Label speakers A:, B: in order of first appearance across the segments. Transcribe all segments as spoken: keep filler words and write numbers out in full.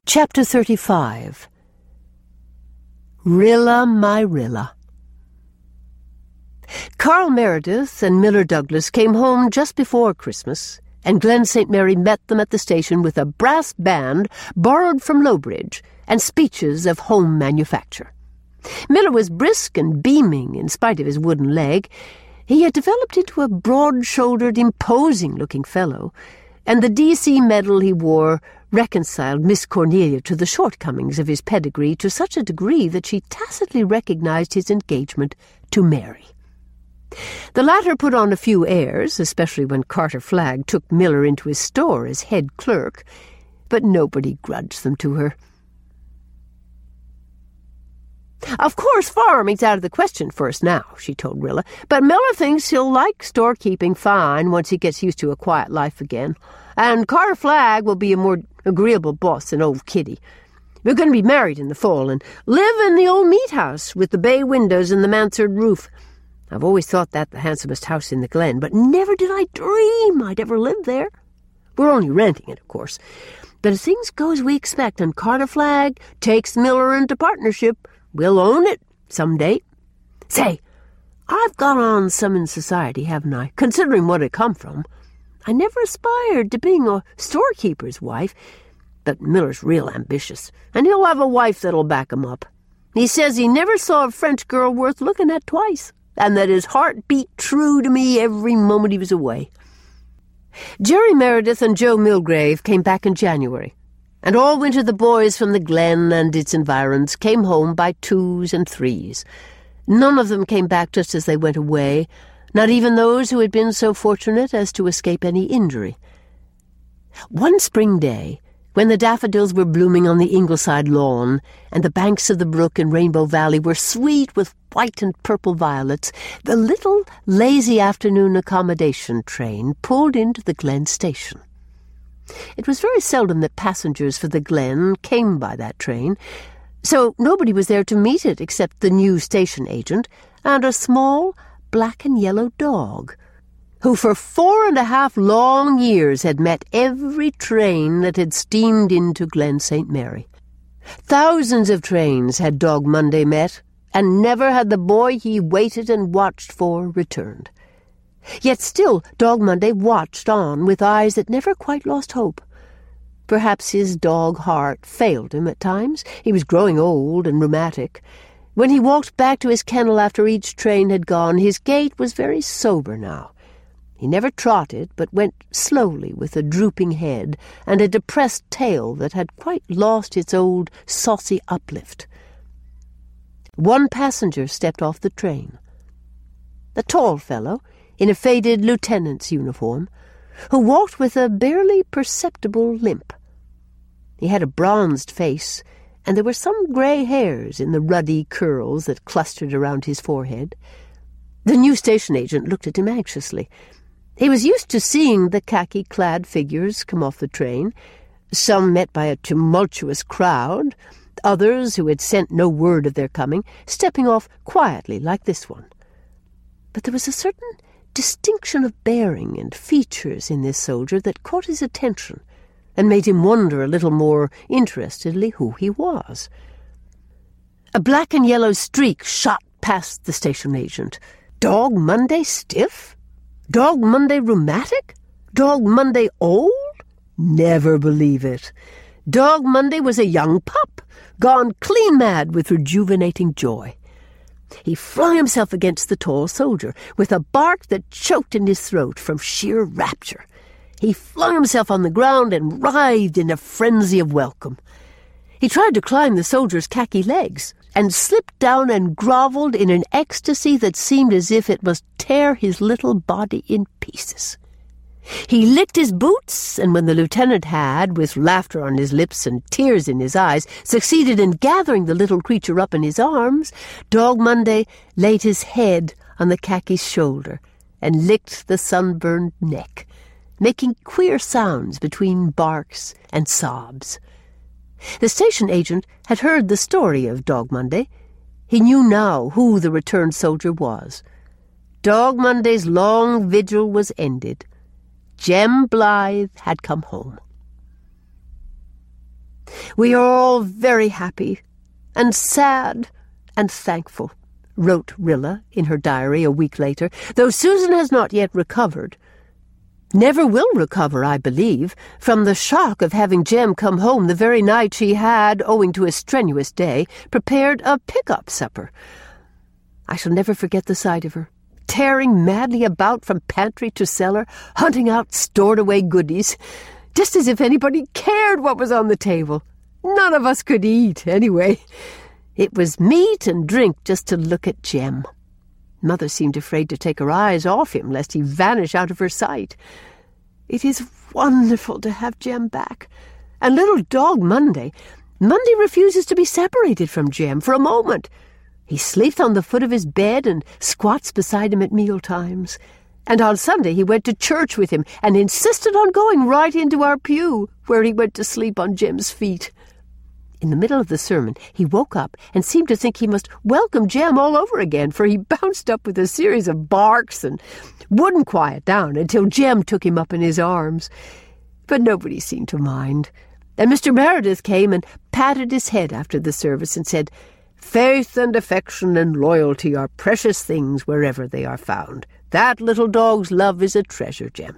A: Chapter thirty-five. Rilla, my Rilla. Carl Meredith and Miller Douglas came home just before Christmas, and Glen Saint Mary met them at the station with a brass band borrowed from Lowbridge and speeches of home manufacture. Miller was brisk and beaming in spite of his wooden leg. He had developed into a broad-shouldered, imposing-looking fellow, and the D C medal he wore reconciled Miss Cornelia to the shortcomings of his pedigree to such a degree that she tacitly recognized his engagement to Mary. The latter put on a few airs, especially when Carter Flagg took Miller into his store as head clerk, but nobody grudged them to her. "Of course farming's out of the question for us now," she told Rilla, "but Miller thinks he'll like storekeeping fine once he gets used to a quiet life again, and Carter Flagg will be a more agreeable boss than old Kitty. We're going to be married in the fall and live in the old meat house with the bay windows and the mansard roof. I've always thought that the handsomest house in the Glen, but never did I dream I'd ever live there. We're only renting it, of course. But if things go as we expect and Carter Flagg takes Miller into partnership, we'll own it some day. Say, I've got on some in society, haven't I, considering what I come from? I never aspired to being a storekeeper's wife, but Miller's real ambitious, and he'll have a wife that'll back him up. He says he never saw a French girl worth looking at twice, and that his heart beat true to me every moment he was away." Jerry Meredith and Joe Milgrave came back in January, and all winter the boys from the Glen and its environs came home by twos and threes. None of them came back just as they went away, not even those who had been so fortunate as to escape any injury. One spring day, when the daffodils were blooming on the Ingleside lawn, and the banks of the brook in Rainbow Valley were sweet with white and purple violets, the little lazy afternoon accommodation train pulled into the Glen station. It was very seldom that passengers for the Glen came by that train, so nobody was there to meet it except the new station agent and a small black and yellow dog, who for four and a half long years had met every train that had steamed into Glen Saint Mary. Thousands of trains had Dog Monday met, and never had the boy he waited and watched for returned. Yet still Dog Monday watched on with eyes that never quite lost hope. Perhaps his dog heart failed him at times. He was growing old and rheumatic. When he walked back to his kennel after each train had gone, his gait was very sober now. He never trotted, but went slowly with a drooping head and a depressed tail that had quite lost its old saucy uplift. One passenger stepped off the train. A tall fellow, in a faded lieutenant's uniform, who walked with a barely perceptible limp. He had a bronzed face, and there were some grey hairs in the ruddy curls that clustered around his forehead. The new station agent looked at him anxiously. He was used to seeing the khaki-clad figures come off the train, some met by a tumultuous crowd, others, who had sent no word of their coming, stepping off quietly like this one. But there was a certain distinction of bearing and features in this soldier that caught his attention and made him wonder a little more interestedly who he was. A black and yellow streak shot past the station agent. Dog Monday stiff? Dog Monday rheumatic? Dog Monday old? Never believe it. Dog Monday was a young pup, gone clean mad with rejuvenating joy. He flung himself against the tall soldier with a bark that choked in his throat from sheer rapture. He flung himself on the ground and writhed in a frenzy of welcome. He tried to climb the soldier's khaki legs and slipped down and grovelled in an ecstasy that seemed as if it must tear his little body in pieces. He licked his boots, and when the lieutenant had, with laughter on his lips and tears in his eyes, succeeded in gathering the little creature up in his arms, Dog Monday laid his head on the khaki's shoulder and licked the sunburned neck, making queer sounds between barks and sobs. The station agent had heard the story of Dog Monday. He knew now who the returned soldier was. Dog Monday's long vigil was ended. Jem Blythe had come home. We are all very happy and sad and thankful, wrote Rilla in her diary a week later, though Susan has not yet recovered. Never will recover, I believe, from the shock of having Jem come home the very night she had, owing to a strenuous day, prepared a pick-up supper. I shall never forget the sight of her, tearing madly about from pantry to cellar, hunting out stored-away goodies, just as if anybody cared what was on the table. None of us could eat, anyway. It was meat and drink just to look at Jem. Mother seemed afraid to take her eyes off him, lest he vanish out of her sight. It is wonderful to have Jem back. And little dog Monday. Monday refuses to be separated from Jem for a moment. He sleeps on the foot of his bed and squats beside him at meal times. And on Sunday he went to church with him and insisted on going right into our pew, where he went to sleep on Jem's feet. In the middle of the sermon, he woke up and seemed to think he must welcome Jem all over again, for he bounced up with a series of barks and wouldn't quiet down until Jem took him up in his arms. But nobody seemed to mind. And Mister Meredith came and patted his head after the service and said, "Faith and affection and loyalty are precious things wherever they are found. That little dog's love is a treasure, Jem."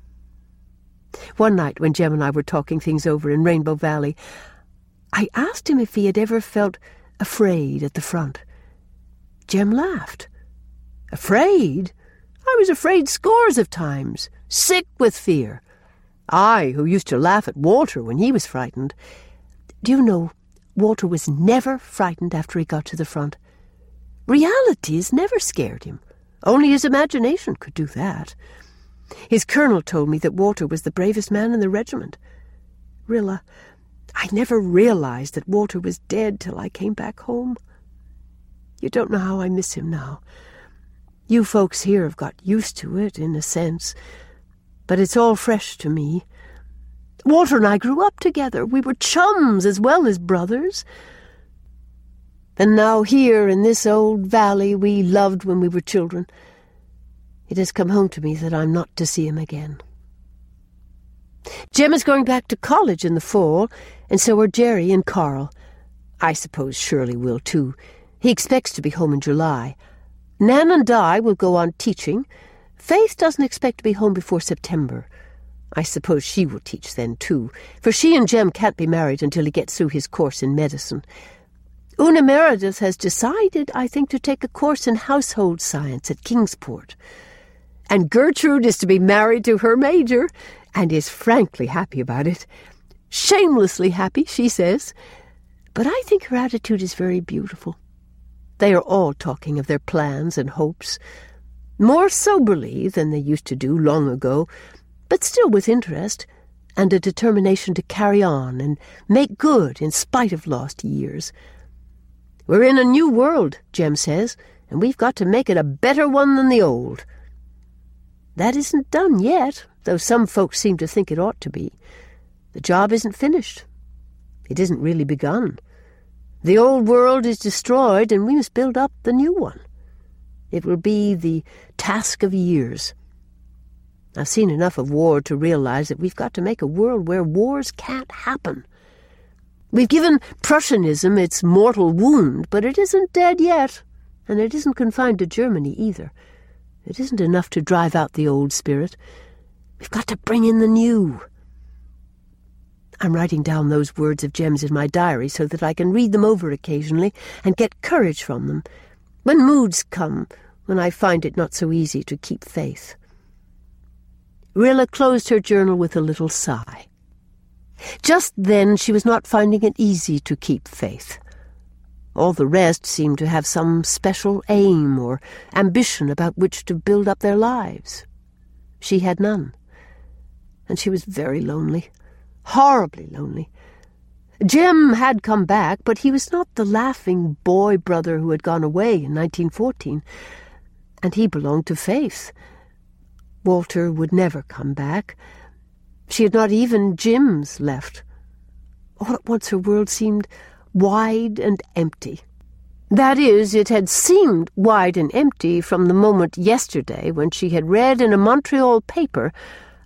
A: One night when Jem and I were talking things over in Rainbow Valley, I asked him if he had ever felt afraid at the front. Jem laughed. Afraid? I was afraid scores of times, sick with fear. I, who used to laugh at Walter when he was frightened. Do you know, Walter was never frightened after he got to the front. Realities never scared him. Only his imagination could do that. His colonel told me that Walter was the bravest man in the regiment. Rilla, I never realized that Walter was dead till I came back home. You don't know how I miss him now. You folks here have got used to it, in a sense, but it's all fresh to me. Walter and I grew up together. We were chums as well as brothers. And now here in this old valley we loved when we were children, it has come home to me that I'm not to see him again. Jem is going back to college in the fall, and so are Jerry and Carl. I suppose Shirley will, too. He expects to be home in July. Nan and Di will go on teaching. Faith doesn't expect to be home before September. I suppose she will teach then, too, for she and Jem can't be married until he gets through his course in medicine. Una Meredith has decided, I think, to take a course in household science at Kingsport. And Gertrude is to be married to her major, and is frankly happy about it. Shamelessly happy, she says. But I think her attitude is very beautiful. They are all talking of their plans and hopes, more soberly than they used to do long ago, but still with interest, and a determination to carry on and make good in spite of lost years. We're in a new world, Jem says, and we've got to make it a better one than the old. That isn't done yet, though some folks seem to think it ought to be. The job isn't finished. It isn't really begun. The old world is destroyed, and we must build up the new one. It will be the task of years. I've seen enough of war to realize that we've got to make a world where wars can't happen. We've given Prussianism its mortal wound, but it isn't dead yet, and it isn't confined to Germany either. It isn't enough to drive out the old spirit. We've got to bring in the new. I'm writing down those words of Jem's in my diary so that I can read them over occasionally and get courage from them, when moods come, when I find it not so easy to keep faith. Rilla closed her journal with a little sigh. Just then she was not finding it easy to keep faith. All the rest seemed to have some special aim or ambition about which to build up their lives. She had none, and she was very lonely, horribly lonely. Jem had come back, but he was not the laughing boy brother who had gone away in nineteen fourteen, and he belonged to Faith. Walter would never come back. She had not even Jim's left. All at once her world seemed wide and empty. That is, it had seemed wide and empty from the moment yesterday when she had read in a Montreal paper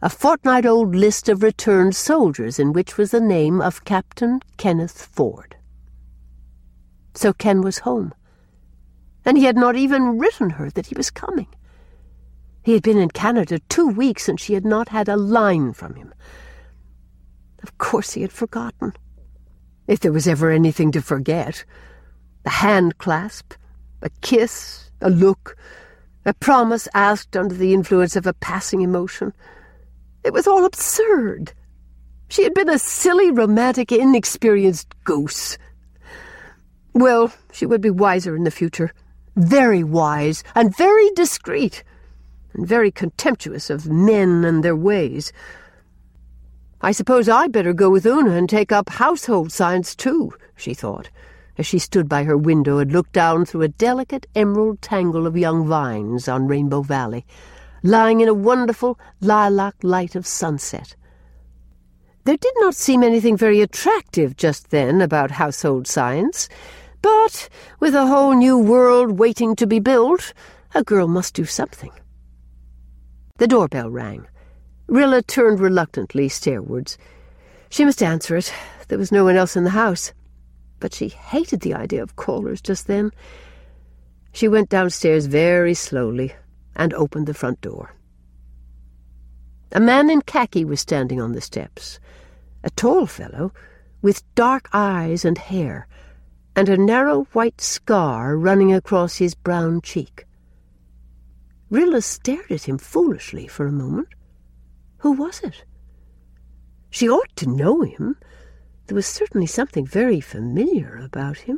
A: a fortnight-old list of returned soldiers in which was the name of Captain Kenneth Ford. So Ken was home, and he had not even written her that he was coming. He had been in Canada two weeks, and she had not had a line from him. Of course he had forgotten. If there was ever anything to forget. A hand clasp, a kiss, a look, a promise asked under the influence of a passing emotion. It was all absurd. She had been a silly, romantic, inexperienced goose. Well, she would be wiser in the future. Very wise, and very discreet, and very contemptuous of men and their ways. I suppose I'd better go with Una and take up household science too, she thought, as she stood by her window and looked down through a delicate emerald tangle of young vines on Rainbow Valley, lying in a wonderful lilac light of sunset. There did not seem anything very attractive just then about household science, but with a whole new world waiting to be built, a girl must do something. The doorbell rang. Rilla turned reluctantly stairwards. She must answer it. There was no one else in the house. But she hated the idea of callers just then. She went downstairs very slowly and opened the front door. A man in khaki was standing on the steps, a tall fellow with dark eyes and hair, and a narrow white scar running across his brown cheek. Rilla stared at him foolishly for a moment. Who was it? She ought to know him. There was certainly something very familiar about him.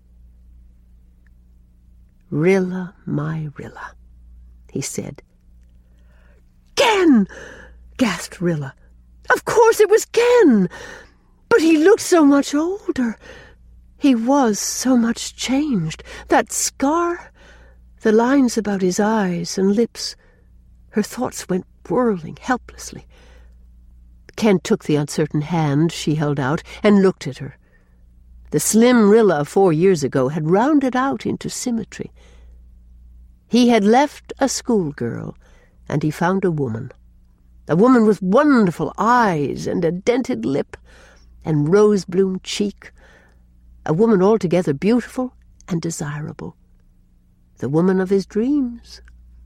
A: "Rilla, my Rilla," he said. "Ken!" gasped Rilla. Of course it was Ken! But he looked so much older. He was so much changed. That scar, the lines about his eyes and lips. Her thoughts went whirling helplessly. Ken took the uncertain hand she held out and looked at her. The slim Rilla four years ago had rounded out into symmetry. He had left a schoolgirl, and he found a woman. A woman with wonderful eyes and a dented lip and rose-bloom cheek. A woman altogether beautiful and desirable. The woman of his dreams.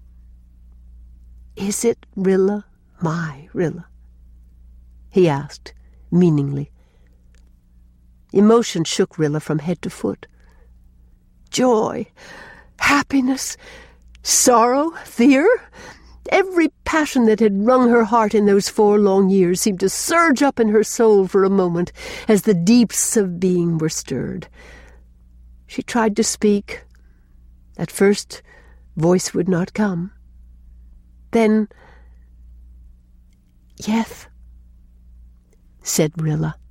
A: "Is it Rilla, my Rilla?" he asked, meaningly. Emotion shook Rilla from head to foot. Joy, happiness, sorrow, fear. Every passion that had wrung her heart in those four long years seemed to surge up in her soul for a moment as the deeps of being were stirred. She tried to speak. At first, voice would not come. Then, "Yes," said Rilla.